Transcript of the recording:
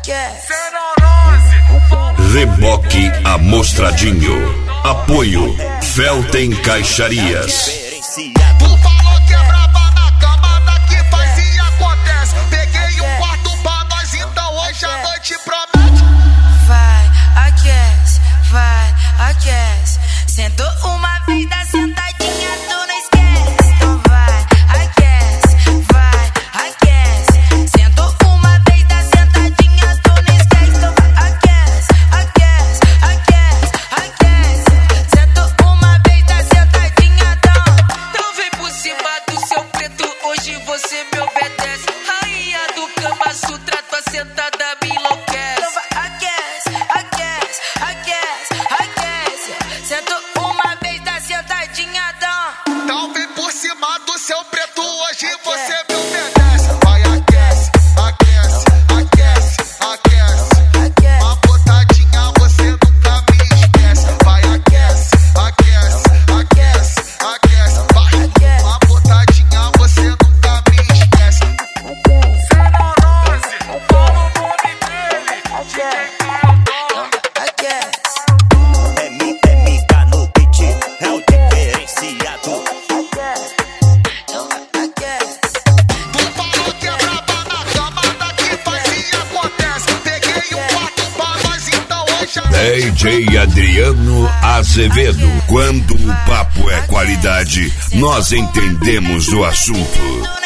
Reboque Amostradinho. Apoio Felten Caixarias. Tu falou que é braba na cama, daqui faz e acontece. Peguei um quarto pra nós, então hoje a noite promete. Vai, aquece. Sentou uma vez, dá sentadinha, tu não esquece. Então vai, aquece. Sentou uma vez, dá sentadinha, tu não esquece. Então vai, aquece. Sentou uma vez, dá sentadinha, então vem por cima do seu preto, hoje você me obedece. Rainha do Kama Sutra, tua sentada me enlouquece. Então vai, aquece. Sentou uma vez, dá sentadinha, Então vem por cima do seu preto, hoje você me obedece. Vai, aquece. Uma botadinha você nunca me esquece. Vai, aquece. Vai, uma botadinha você nunca me esquece. Senorose, fala o nome dele. DJ MK no beat, é o diferenciado. Tu falou que é braba na cama, daqui faz e acontece. Peguei um quarto pra nós, então hoje a DJ Adriano Azevedo. Quando o papo é qualidade, nós entendemos o assunto.